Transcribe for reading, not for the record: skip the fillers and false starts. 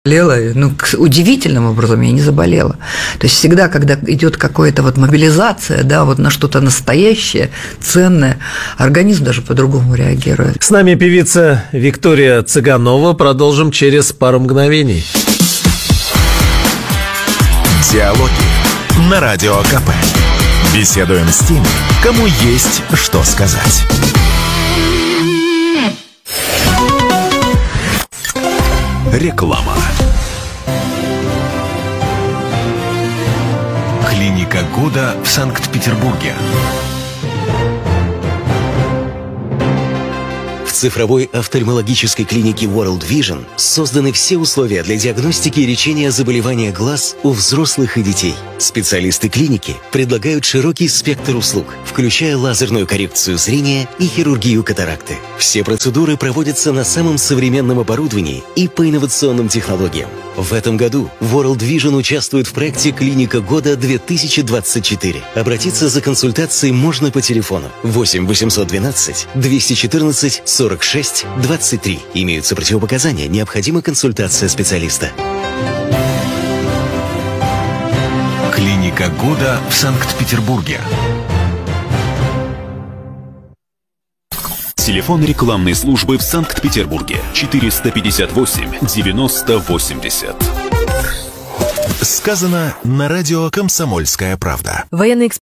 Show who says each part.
Speaker 1: Болела, ну, удивительным образом я не заболела. То есть всегда, когда идет какая-то вот мобилизация, да, вот на что-то настоящее, ценное, организм даже по-другому реагирует.
Speaker 2: С нами певица Виктория Цыганова. Продолжим через пару мгновений.
Speaker 3: Диалоги на Радио КП. Беседуем с теми, кому есть что сказать. Реклама. Клиника года в Санкт-Петербурге.
Speaker 4: В цифровой офтальмологической клинике World Vision созданы все условия для диагностики и лечения заболевания глаз у взрослых и детей. Специалисты клиники предлагают широкий спектр услуг, включая лазерную коррекцию зрения и хирургию катаракты. Все процедуры проводятся на самом современном оборудовании и по инновационным технологиям. В этом году World Vision участвует в проекте «Клиника года 2024». Обратиться за консультацией можно по телефону 8 812 214 46 23. Имеются противопоказания, необходима консультация специалиста.
Speaker 3: Клиника года в Санкт-Петербурге.
Speaker 5: Телефон рекламной службы в Санкт-Петербурге 458 90 80.
Speaker 3: Сказано на радио «Комсомольская правда».
Speaker 6: Военный